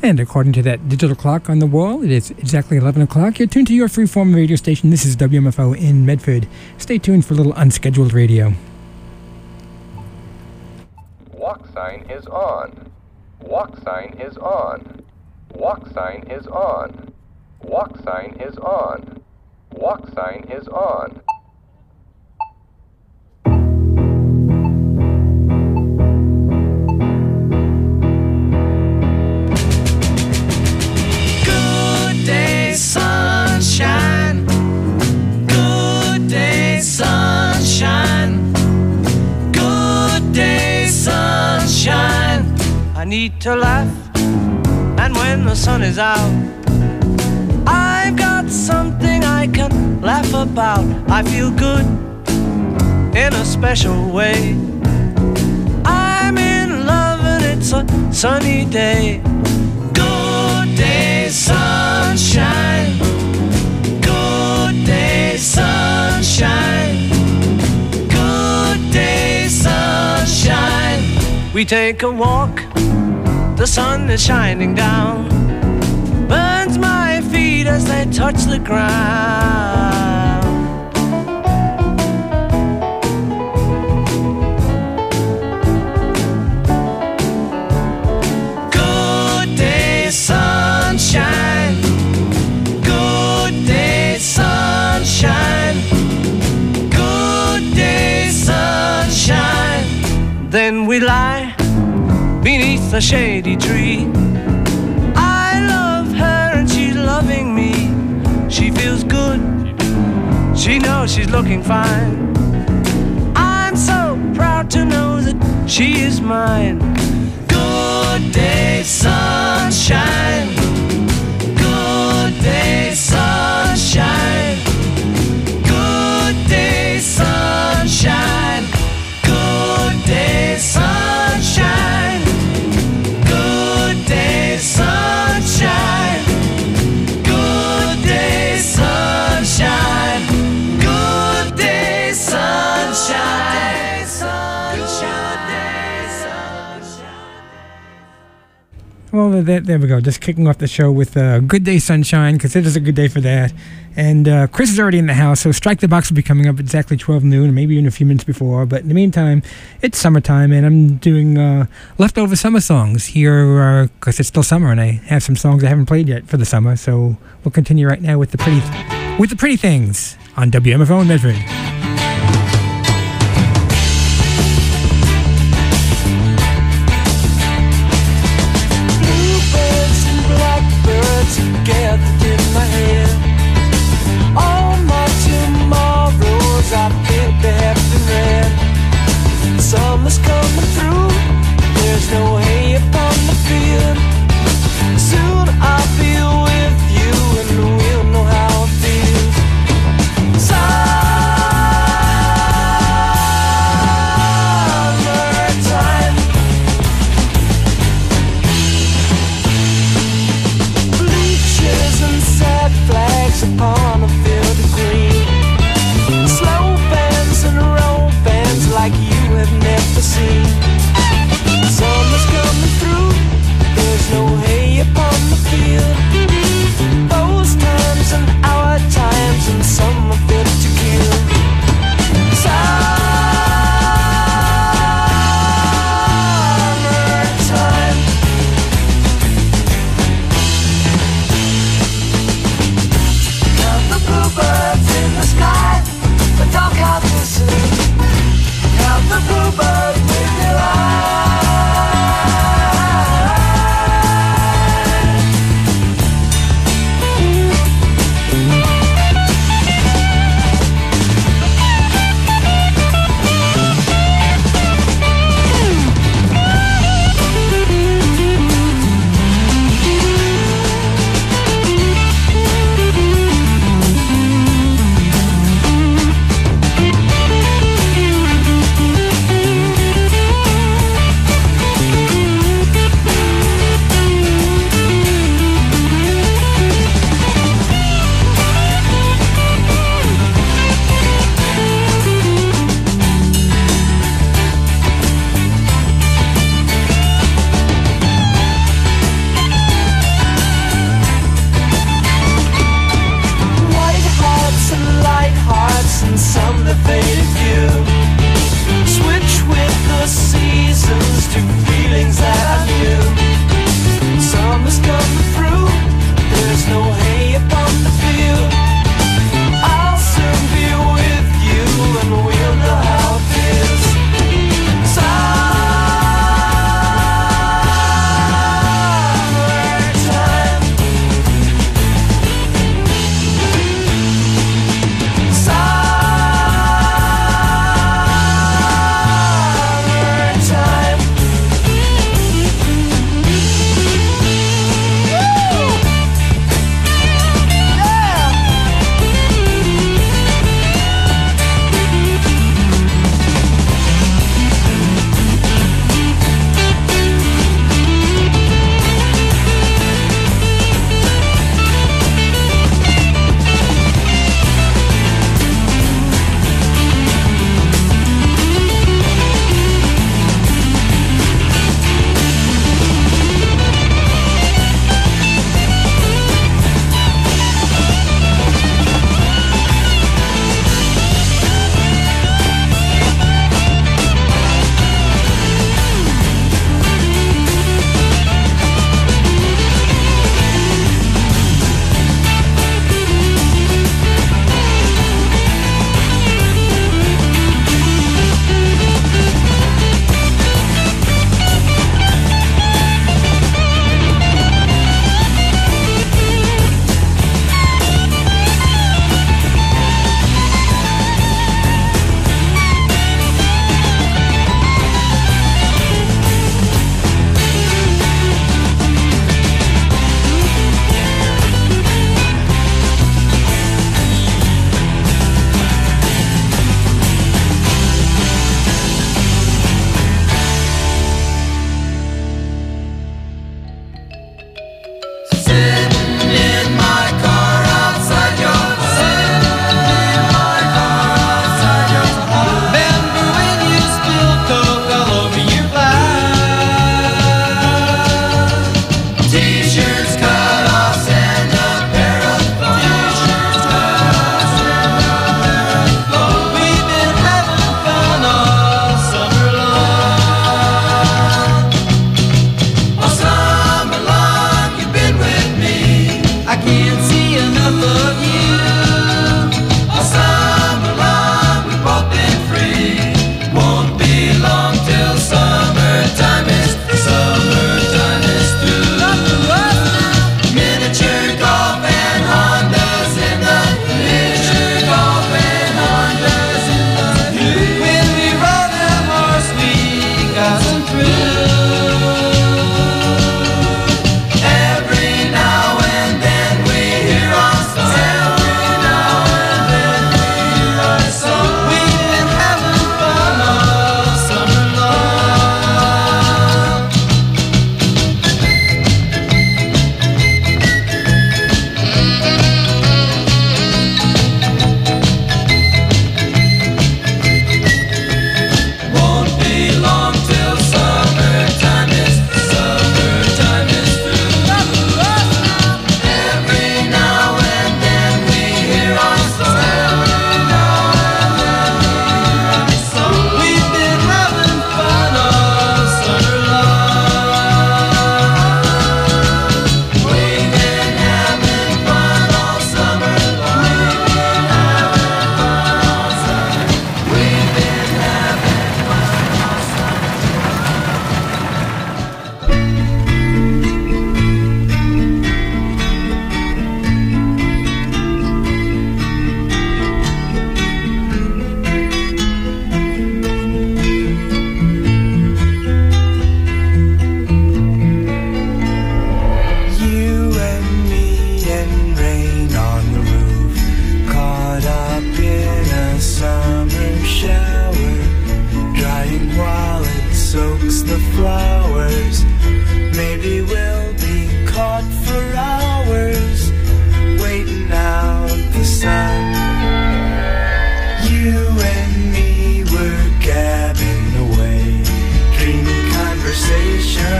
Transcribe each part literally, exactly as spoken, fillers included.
And according to that digital clock on the wall, it is exactly eleven o'clock. You're tuned to your freeform radio station. This is W M F O in Medford. Stay tuned for a little unscheduled radio. Walk sign is on. Walk sign is on. Walk sign is on. Walk sign is on. Walk sign is on. Good day, sunshine. Good day, sunshine. Good day, sunshine. I need to laugh, and when the sun is out, I've got something I can laugh about. I feel good in a special way. I'm in love and it's a sunny day. Good day, sunshine. Good day, sunshine. Good day, sunshine. We take a walk, the sun is shining down, burns my feet as they touch the ground. Good day, sunshine. Good day, sunshine. Good day, sunshine. Then we lie beneath a shady tree. Loving me, she feels good. She knows she's looking fine. I'm so proud to know that she is mine. Good day, sunshine. Good day, sunshine. Good day, sunshine. Good day, sunshine. Good day, sunshine. Sunshine, good day, sunshine, sunshine. Well, there, there we go. Just kicking off the show with uh, Good Day Sunshine, because it is a good day for that. And uh, Chris is already in the house, so Strike the Box will be coming up exactly twelve noon, maybe even a few minutes before. But in the meantime, it's summertime, and I'm doing uh, leftover summer songs here because uh, it's still summer, and I have some songs I haven't played yet for the summer. So we'll continue right now with the pretty, with the pretty things on W M F O in Medford. Gathered in my head, all my tomorrows I think they have been read. Summer's coming through, there's no hay upon the field. Soon I'll be with you and we'll know how it feels. Summer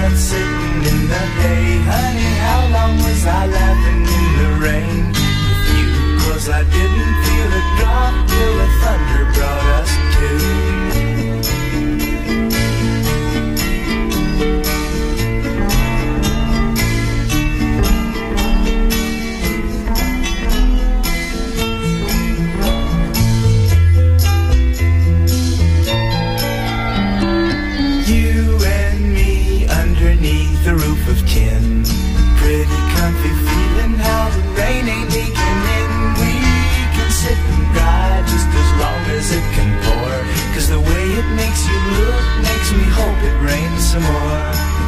chestnut sitting in the hay. Honey, how long was I laughing in the rain with you? 'Cause I didn't feel a drop till the thunder brought us to. The roof of tin, pretty comfy feeling how the rain ain't leaking in. We can sit and dry just as long as it can pour, 'cause the way it makes you look makes me hope it rains some more.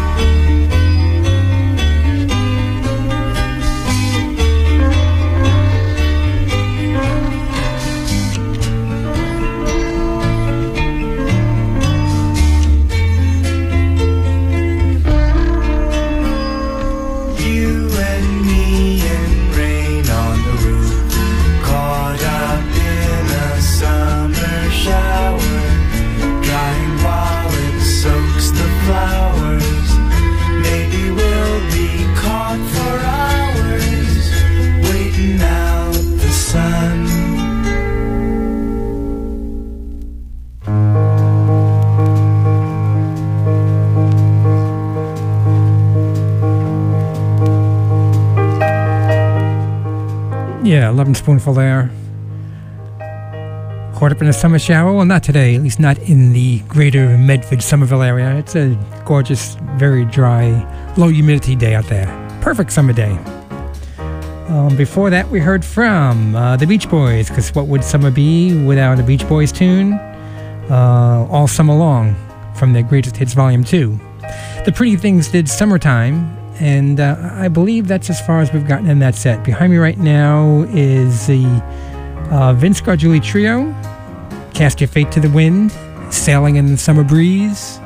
Yeah, eleven spoonful there. Caught up in a summer shower? Well, not today, at least not in the greater Medford, Somerville area. It's a gorgeous, very dry, low humidity day out there. Perfect summer day. Um, before that, we heard from uh, the Beach Boys, because what would summer be without a Beach Boys tune? Uh, all Summer Long, from their Greatest Hits Volume two. The Pretty Things did Summertime, and uh, I believe that's as far as we've gotten in that set. Behind me right now is the uh, Vince Gargiulo Trio, Cast Your Fate to the Wind, Sailing in the Summer Breeze.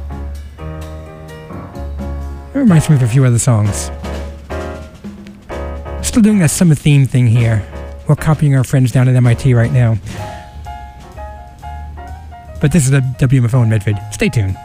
It reminds me of a few other songs. Still doing that summer theme thing here. We're copying our friends down at M I T right now. But this is a W M F O in Medford. Stay tuned.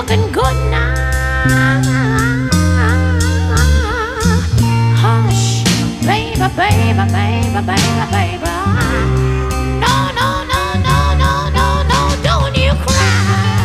looking good now. Hush, baby, baby, baby, baby, baby. No, no, no, no, no, no, no, don't you cry.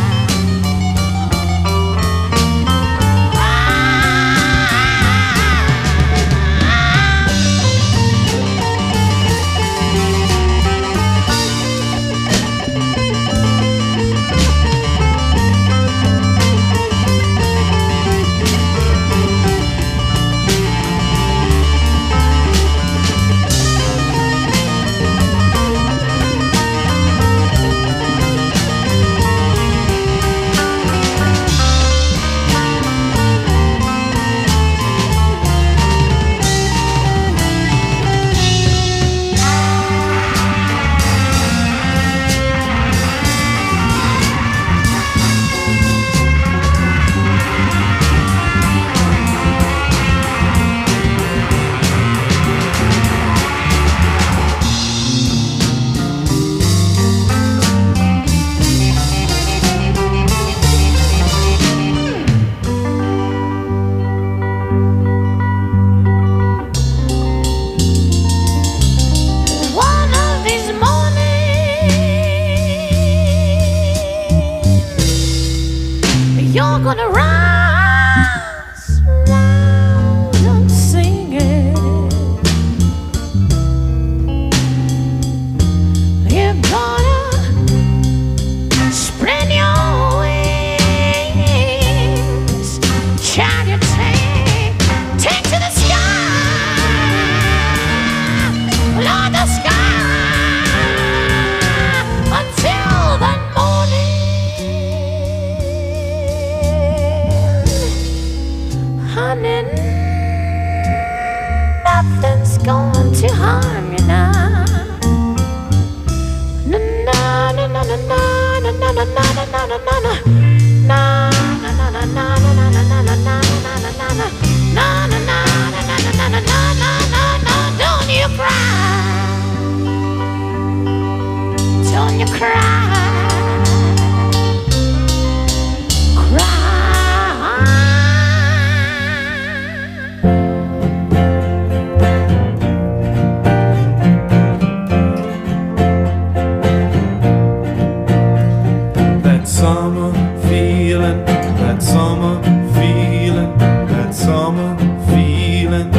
You're gonna rise loud and sing it. You're gonna spread your wings, child, you take, take to the sky, Lord, the sky, until the morning. Honey, nothing's going to harm you now. Na na na na na na na na na na na na na na. Na na na na na na na na na na na na na na. Na na na na na na na na na na na. Don't you cry. Don't you cry. Summer feeling, that summer feeling, that summer feeling.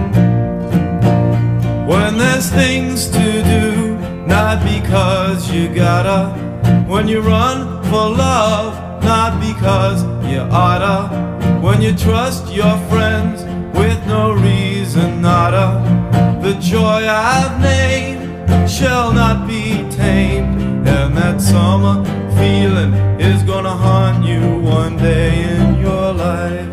When there's things to do, not because you gotta. When you run for love, not because you oughta. When you trust your friends with no reason, nada. The joy I've named shall not be tamed, and that summer feeling is gonna haunt you one day in your life.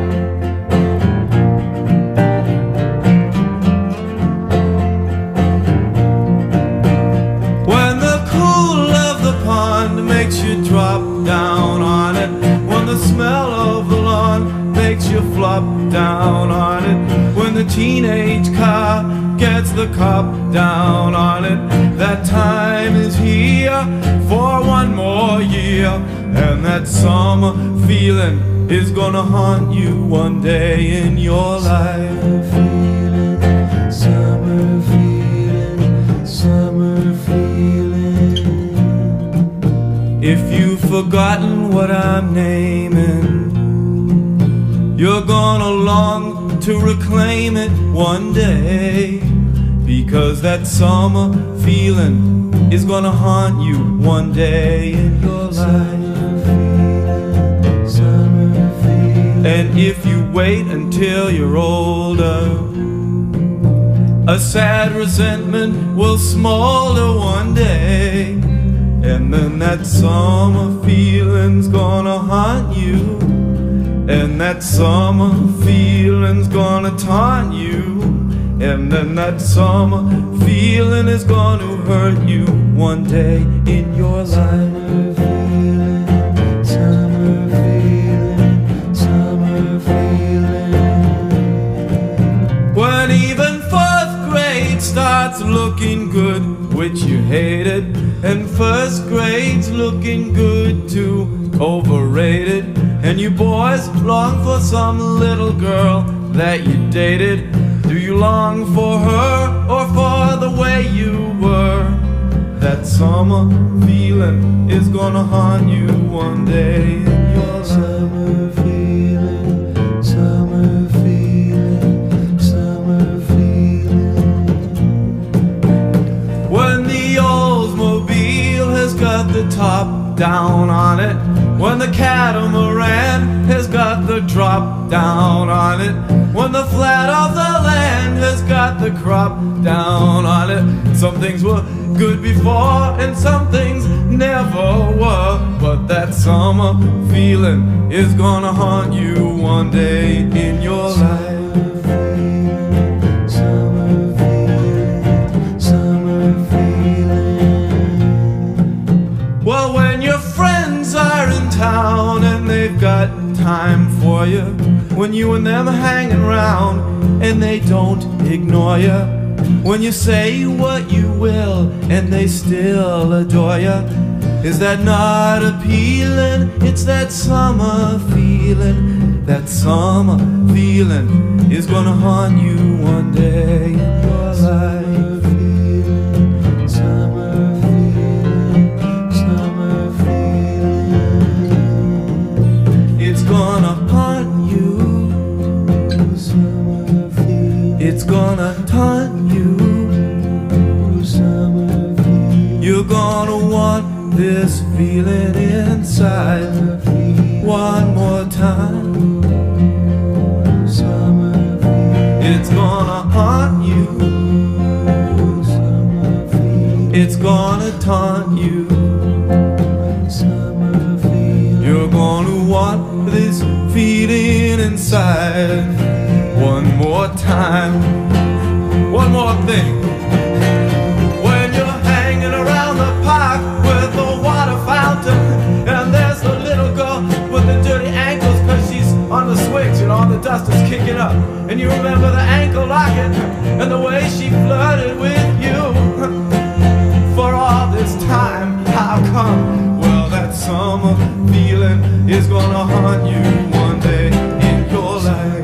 When the cool of the pond makes you drop down on it, when the smell of the lawn makes you flop down on it, when the teenage car gets the cop down on it, that time is here for one more year, and that summer feeling is gonna haunt you one day in your life. Summer feeling, summer feeling. If you've forgotten what I'm naming, you're gonna long to reclaim it one day, because that summer feeling is gonna haunt you one day in your life. And if you wait until you're older, a sad resentment will smolder one day, and then that summer feeling's gonna haunt you, and that summer feeling's gonna taunt you, and then that summer feeling is gonna hurt you one day in your life. Summer feeling, summer feeling. When even fourth grade starts looking good, which you hated, and first grade's looking good too, overrated. And you boys long for some little girl that you dated. Do you long for her or for the way you were? That summer feeling is gonna haunt you one day. Your summer feeling, summer feeling, summer feeling. When the Oldsmobile has got the top down on it, when the catamaran has got the drop down on it, when the flat of the land has got the crop down on it. Some things were good before and some things never were, but that summer feeling is gonna haunt you one day in your life. Summer feeling, summer feeling. Well, when your friends are in town and they've got time for you, when you and them are hanging around and they don't ignore you, when you say what you will and they still adore you, is that not appealing? It's that summer feeling. That summer feeling is gonna haunt you one day in your life. Summer feeling, summer feeling. It's gonna haunt you. Summer feeling. It's gonna taunt you. Summer feeling. You're gonna want this feeling inside one more time. Summer feeling. It's gonna haunt you. Summer feeling. It's gonna taunt you. Summer feeling. You're gonna want this feeling inside one more time. One more thing. When you're hanging around the park with the water fountain, and there's a little girl with the dirty ankles, cause she's on the switch and all the dust is kicking up, and you remember the ankle locket and the way she flirted with you for all this time. How come? Well, that summer feeling is gonna haunt you one day in your life.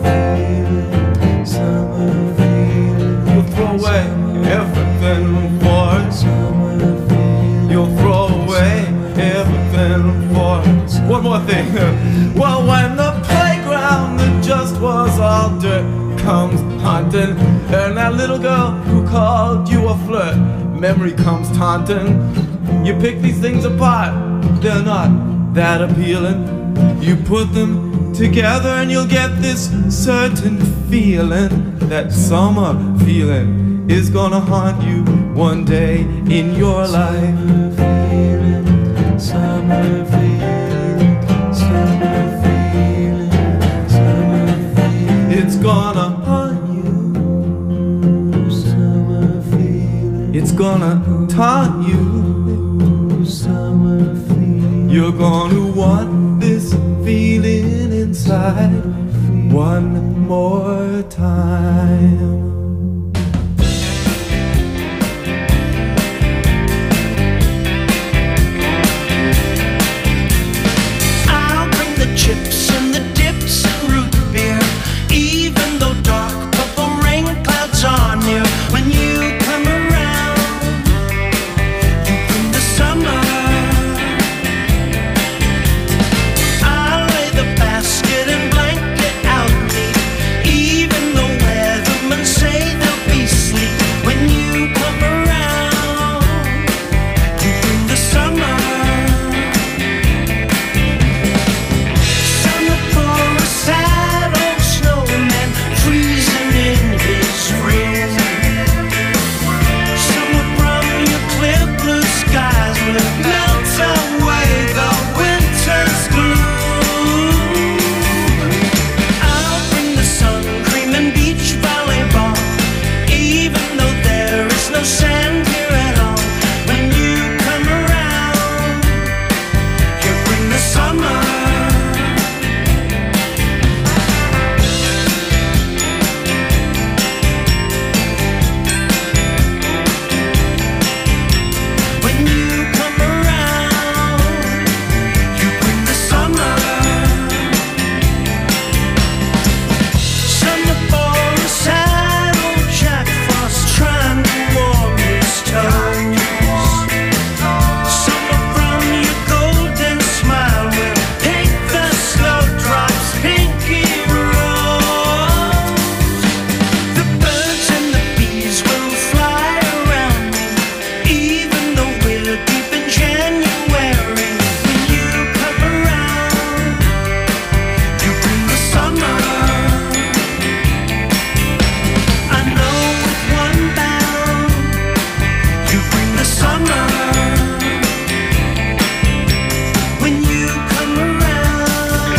Summer feeling. You'll throw away everything for it. You'll throw away everything for it. One more thing. Well, when the playground that just was all dirt comes haunting, and that little girl who called you a flirt, memory comes taunting. You pick these things apart, they're not that appealing. You put them together and you'll get this certain feeling. That summer feeling is gonna haunt you one day in your life. Summer feeling, summer feeling, summer feeling. It's gonna haunt you. Summer feeling. It's gonna taunt you. Summer feeling. You're gonna want this feeling inside one more time. Chips and the dips and root beer, even though dark purple rain clouds are near. When you come around in the summer, I'll lay the basket and blanket out neat, even the weatherman says summer. When you come around,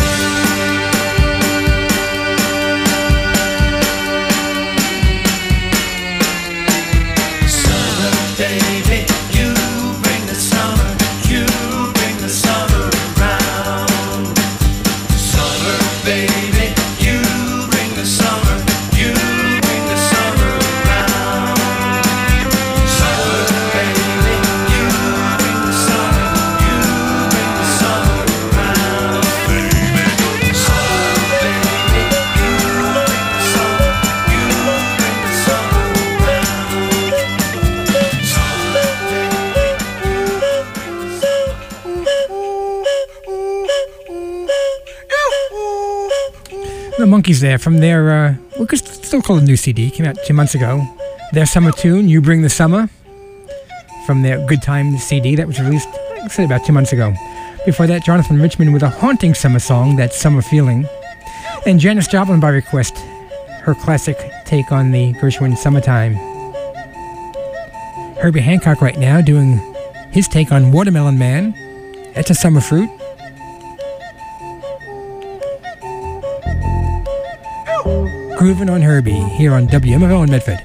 summer, baby, you bring the summer, you bring the summer around. Summer, baby, you bring the summer, you bring the summer around. Summer, baby, you bring the summer, you bring the summer around. Summer, baby, you bring the summer, you bring the summer around. Summer, baby, you bring the The Monkees there from their, uh, we could still call it a new C D, came out two months ago. Their summer tune, You Bring the Summer, from their Good Time C D that was released, like I said, about two months ago. Before that, Jonathan Richman with a haunting summer song, That Summer Feeling. And Janis Joplin by request, her classic take on the Gershwin Summertime. Herbie Hancock right now doing his take on Watermelon Man. That's a summer fruit. Groovin' on Herbie here on W M F L in Medford.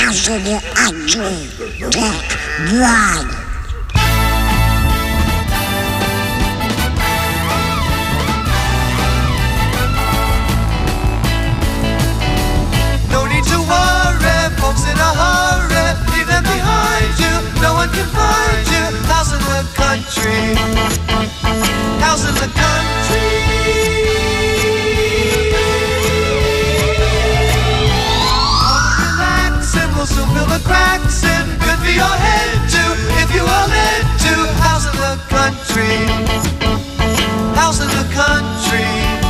National Ugly Black Blood. No need to worry, folks in a hurry, leave them behind you. No one can find you. House in the country, house in the country. Relax and we'll soon fill the cracks in. Good for your head too, if you are led to. House in the country, house in the country.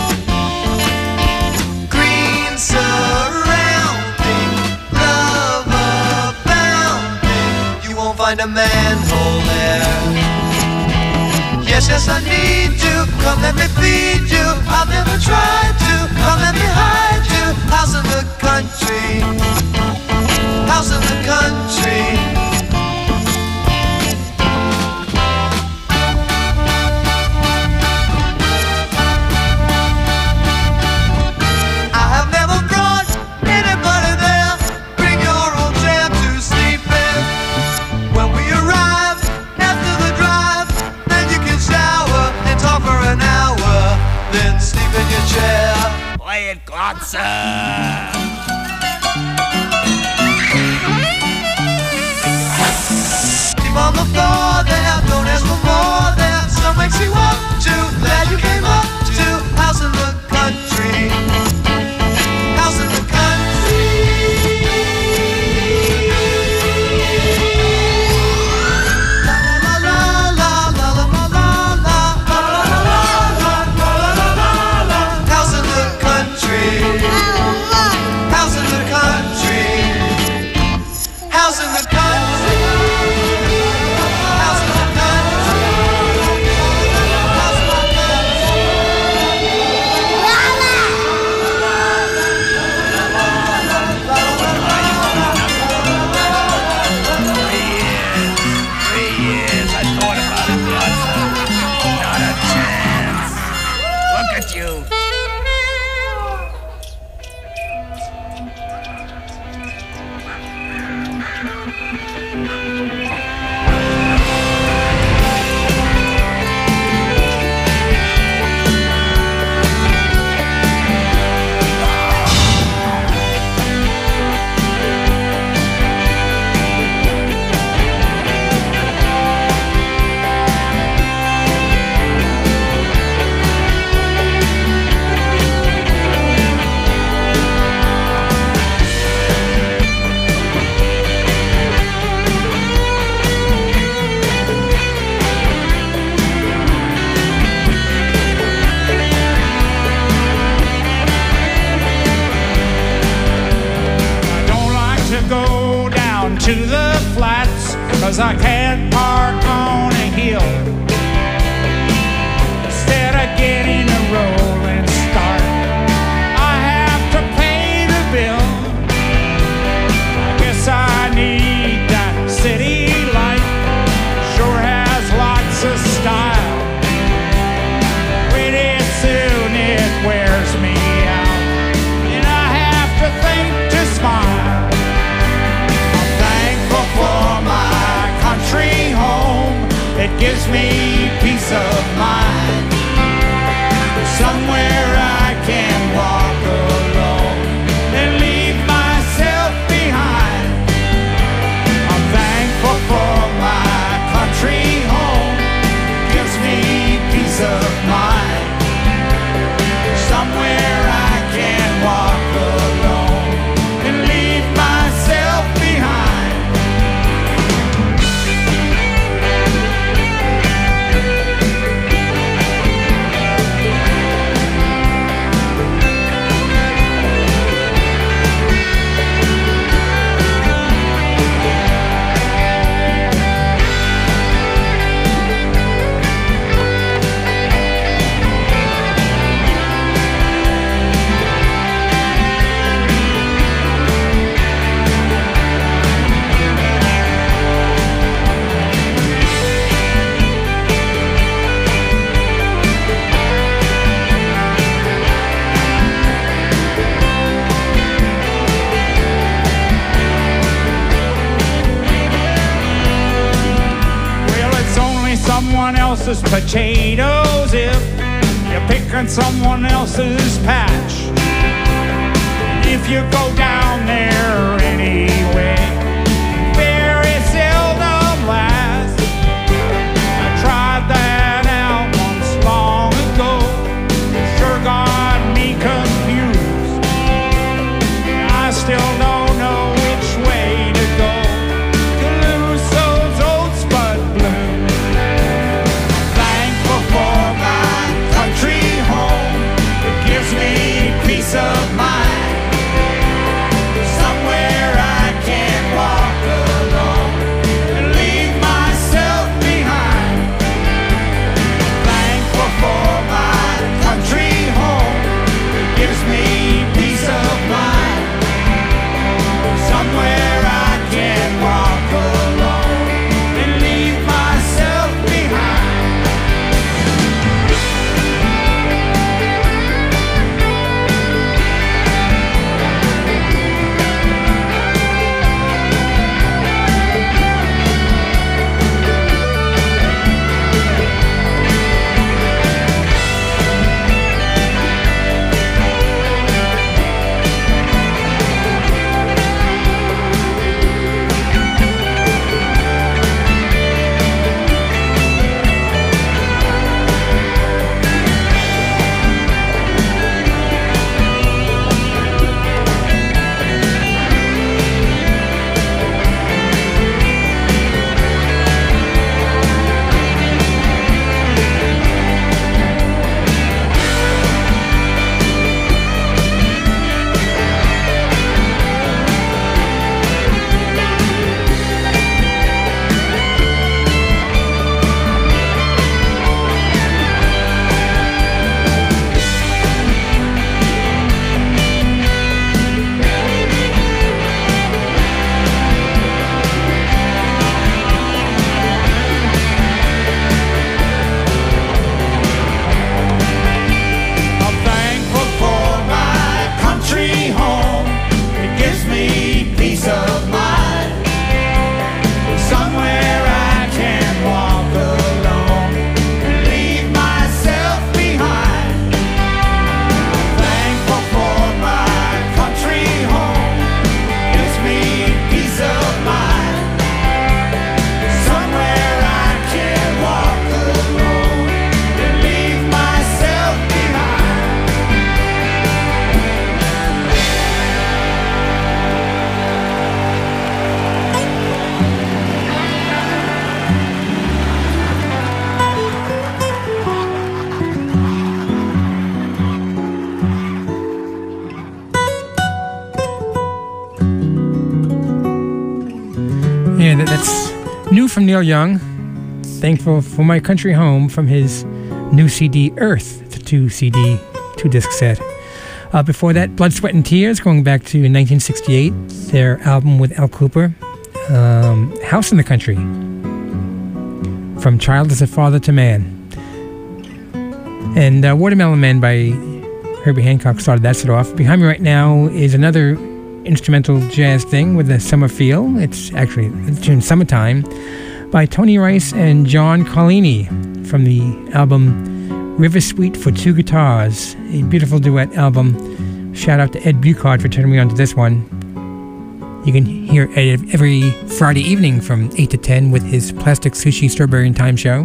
Green surrounding, love abounding. You won't find a manhole there. Yes, yes, I need you. Come let me feed you. I've never tried to. Come let me hide you. House in the country, house in the country. I have never brought anybody there. Bring your old chair to sleep in. When we arrive after the drive, then you can shower and talk for an hour. Then sleep in your chair. Play it, Glotzer! Sleep on the floor there, don't ask for more there. Some makes you up to, glad you came up to. House in the country, house in the country. La la la la la la la la la la la la la la. House in the country, house in the country, house in the country. To the flats, cause I can't park on a hill. Instead of getting a rolling start, I have to pay the bill. I guess I need that city life, sure has lots of style. Pretty soon it wears me out, and I have to think to smile. For my country home, it gives me else's potatoes if you're picking someone else's patch. If you go down there anyway, very seldom lasts. I tried that out once long ago. Sure got me confused. I still don't know which way to go to lose those old spud blues. Thankful for my country home. It gives me peace of mind. Somewhere I can walk alone and leave myself behind. Thankful for my country home. It gives me peace of mind. Somewhere I can walk alone and leave myself behind. I'm thankful for my country home. It gives me peace of mind. Somewhere I can walk alone and leave myself behind. Thankful for my country home. Gives me peace of mind. Somewhere I can walk alone and leave myself behind. Yeah, that, that's new from Neil Young. Thankful for my country home from his new C D Earth. It's a two C D, two disc set. Uh, before that, Blood, Sweat and Tears, going back to nineteen sixty-eight, their album with Al Cooper, um, House in the Country, From Child as a Father to Man. And uh, Watermelon Man by Herbie Hancock started that set off. Behind me right now is another instrumental jazz thing with a summer feel. It's actually the tune Summertime by Tony Rice and John Carlini from the album River Suite for Two Guitars, a beautiful duet album. Shout out to Ed Buchard for turning me on to this one. You can hear Ed every Friday evening from eight to ten with his Plastic Sushi Strawberry and Time show.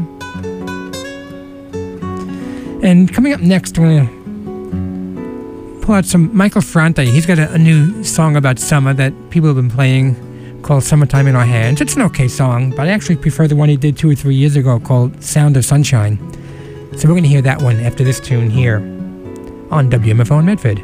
And coming up next, we're going to pull out some Michael Franti. He's got a, a new song about summer that people have been playing called Summertime in Our Hands. It's an okay song, but I actually prefer the one he did two or three years ago called Sound of Sunshine. So we're going to hear that one after this tune here on W M F O in Medford.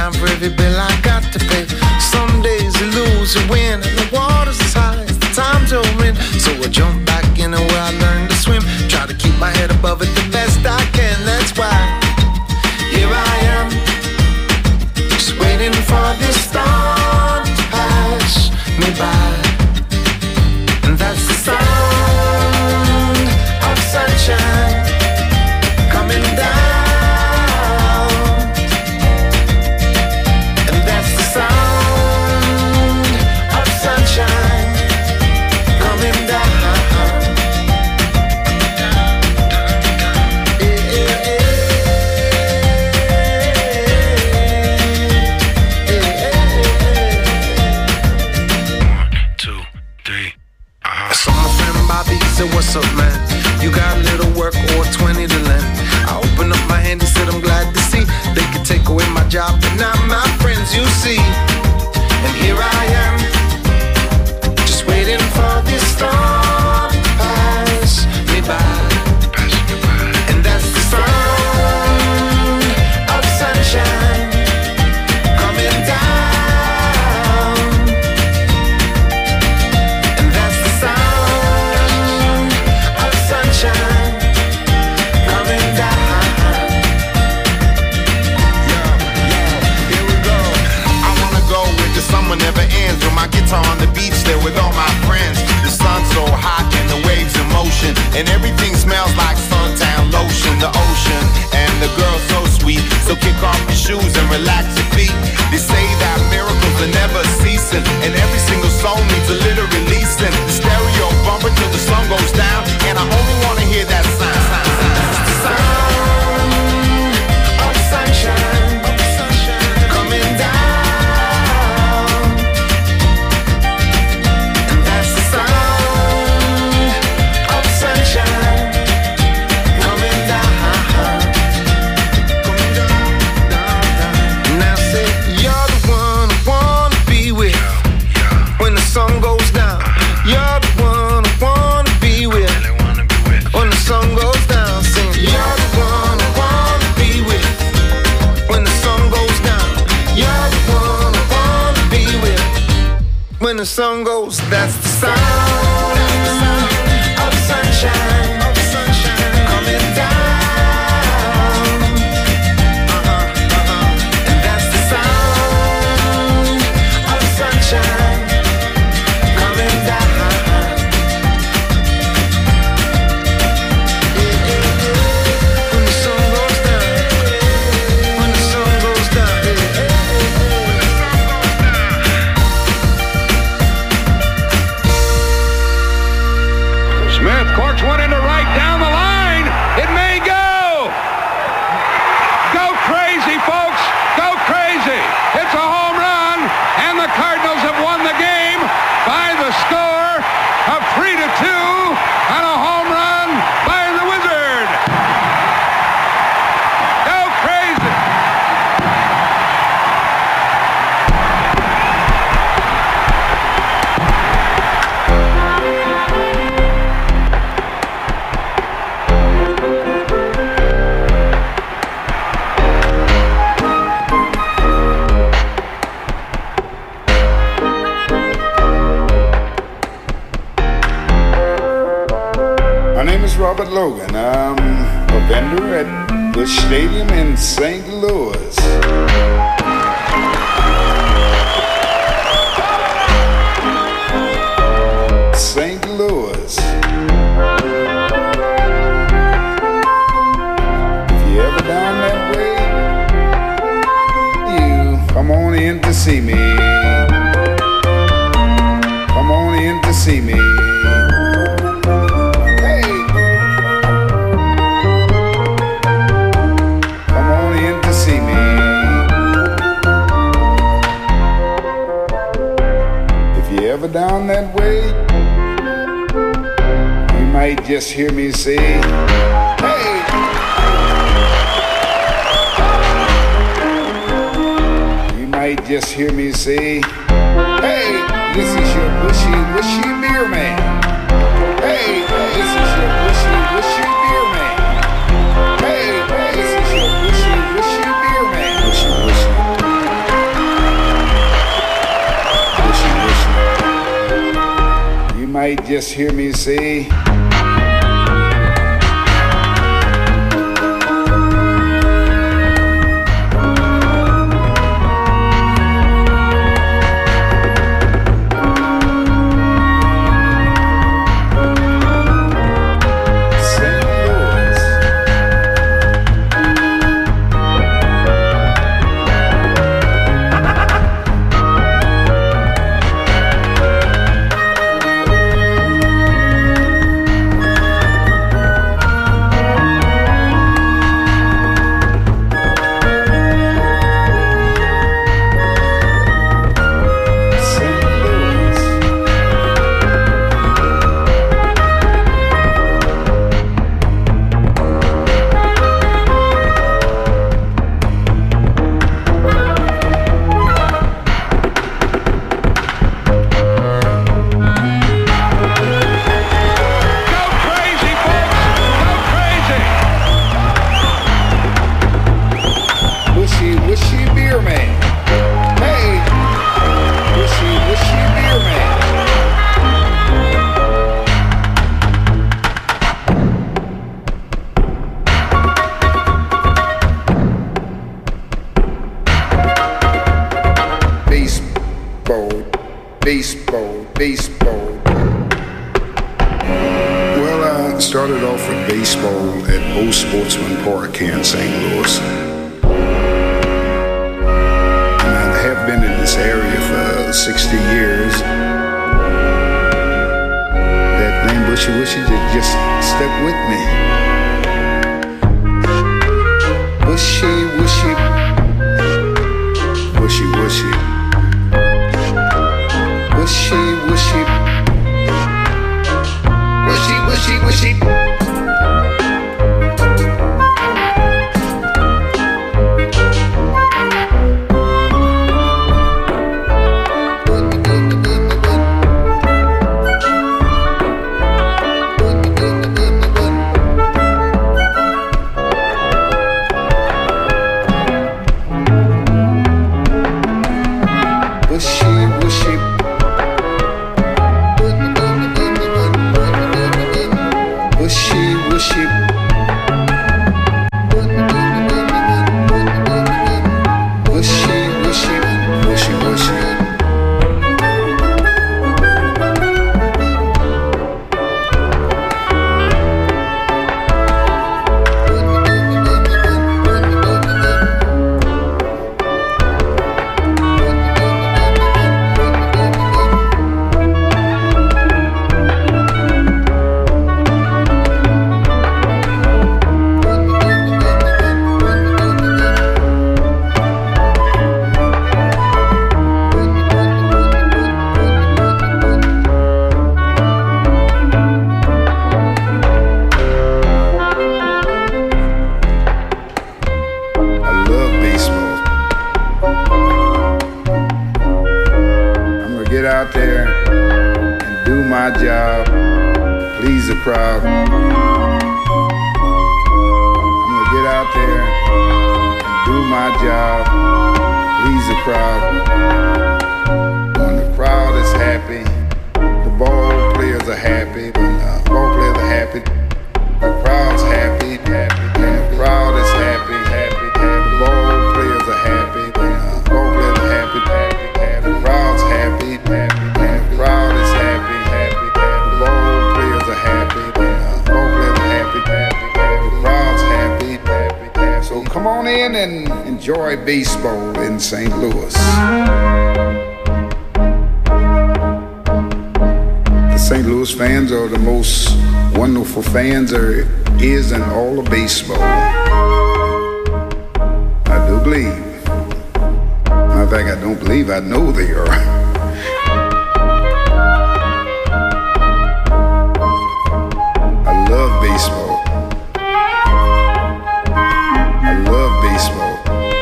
time for every bill I got to pay. Some days you lose, you win, and the water's as high as the time to win. So I jump back in where I learned to swim. Try to keep my head above it the best I can. That's why here I am, just waiting for this storm to pass me by. And that's the sound of sunshine coming down. And that's the sound of sunshine coming down. What's up, man? You got a little work or twenty to lend? I opened up my hand and said I'm glad to see they could take away my job, but not my friends, you see. And here I am, just waiting for this storm to pass me by. And that's the sound of sunshine coming down. And that's the sound sunshine coming down. Yeah, yeah, here we go. I wanna go where the summer never ends, with my guitar on the beach there with all my friends. The sun's so hot and the waves in motion, and everything smells like suntan lotion. The ocean and the girl so sweet, so kick off your shoes and relax your feet. They say that miracles are never ceasing, and every single soul needs a little releasing. The stereo bumper till the sun goes down, and I only wanna hear that sound. The sound of sunshine coming down. And that's the sound of sunshine coming down. Coming down, down, down. Now say you're the one I wanna be with when the sun goes down. You're the one I wanna be with when the sun goes down. Sing, you're the one I wanna be with when the sun goes down. You're the one I wanna be with when the sun goes. That's the sound of sunshine coming down. Uh-huh, uh-huh. And that's the sound of sunshine coming down. When the sun goes down, when the sun goes down. Smith corks one into right down the line. It may go. Go crazy, folks. Go crazy. It's a home run, and the Cardinals have won the game by the score of three to two, and a home run by the Wizard. Go crazy. My name is Robert Logan. I'm a vendor at Busch Stadium in Saint Louis. Saint Louis. If you ever down that way, you come on in to see me. Come on in to see me. Ever down that way, you might just hear me say, hey! You might just hear me say, hey, this is your bushy, bushy beer man. Hey, this is your bushy, bushy beer man. Hey, this is your bushy, bushy beer man. Bushy, bushy. might just hear me say, baseball, baseball. Well, I started off with baseball at Old Sportsman Park here in Saint Louis. And I have been in this area for sixty years. That name Bushy Wishy just stuck with me. Bushy Wishy, Bushy Wishy. Wishy, wishy, wishy, wishy, wishy. Out there and do my job, please the crowd. I'm gonna get out there and do my job, please the crowd. When the crowd is happy, the ball players are happy. When the ball players are happy, the crowd's happy, happy. When the crowd is happy, happy, happy. The ball players are happy. When the ball players are happy, happy, happy. The crowd's happy, happy. Crowd is happy, happy, happy. Ball players are happy, ball players are happy, happy, happy. Crowd's happy, happy, happy. So come on in and enjoy baseball in Saint Louis. The Saint Louis fans are the most wonderful fans there is in all of baseball. I do believe. Matter of fact, I don't believe, I know they are. Baseball. I love baseball.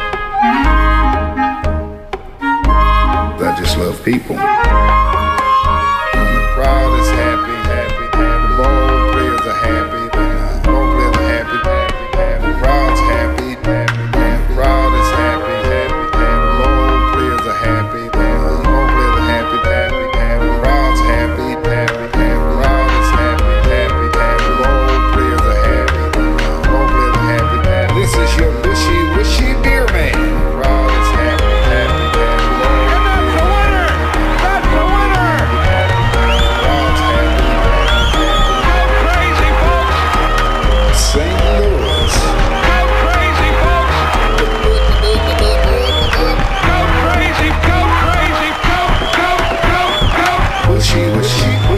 I just love people. When the crowd is happy, happy, happy. Ball players are happy. Ball players are happy, happy, happy. The crowd's happy, happy, happy. The crowd is happy, happy, happy. Ball players are happy. Ball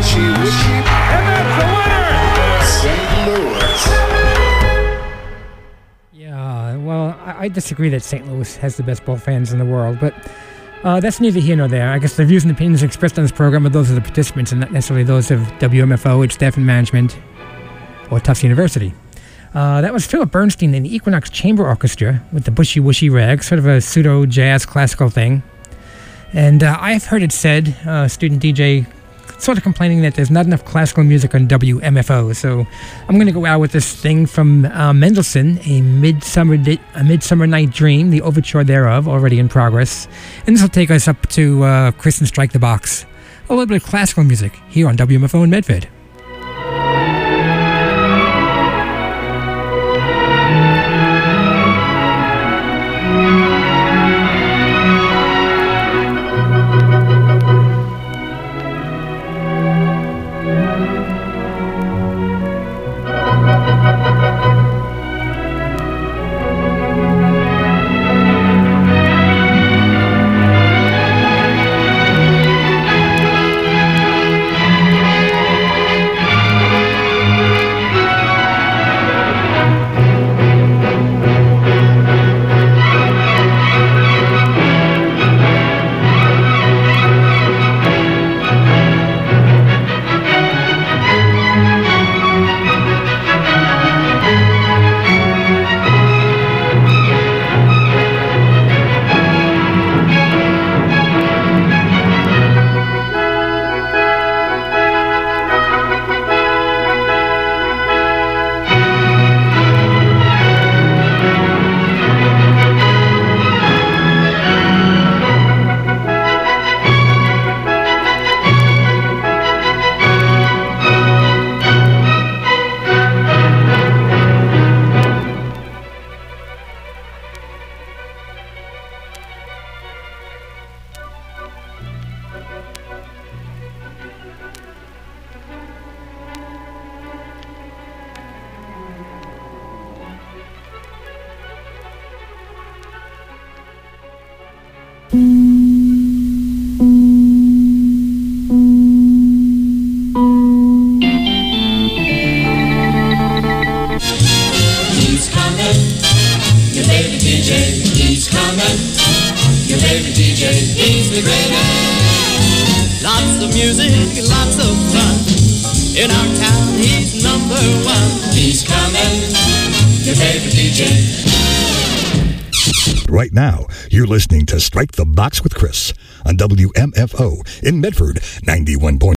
wishy, wishy. And that's the winner! Saint Louis. Yeah, well, I, I disagree that Saint Louis has the best ball fans in the world, but uh, that's neither here nor there. I guess the views and opinions expressed on this program are those of the participants and not necessarily those of W M F O, its staff and management, or Tufts University. Uh, that was Philip Bernstein and the Equinox Chamber Orchestra with the Bushy Wushy Rag, sort of a pseudo-jazz classical thing. And uh, I've heard it said, uh, student D J sort of complaining that there's not enough classical music on W M F O. So I'm going to go out with this thing from uh, Mendelssohn, a midsummer, Di- a Midsummer Night Dream, the overture thereof, already in progress. And this will take us up to uh, Chris and Strike the Box. A little bit of classical music here on W M F O in Medford. Right now, you're listening to Strike the Box with Chris on W M F O in Medford, ninety-one point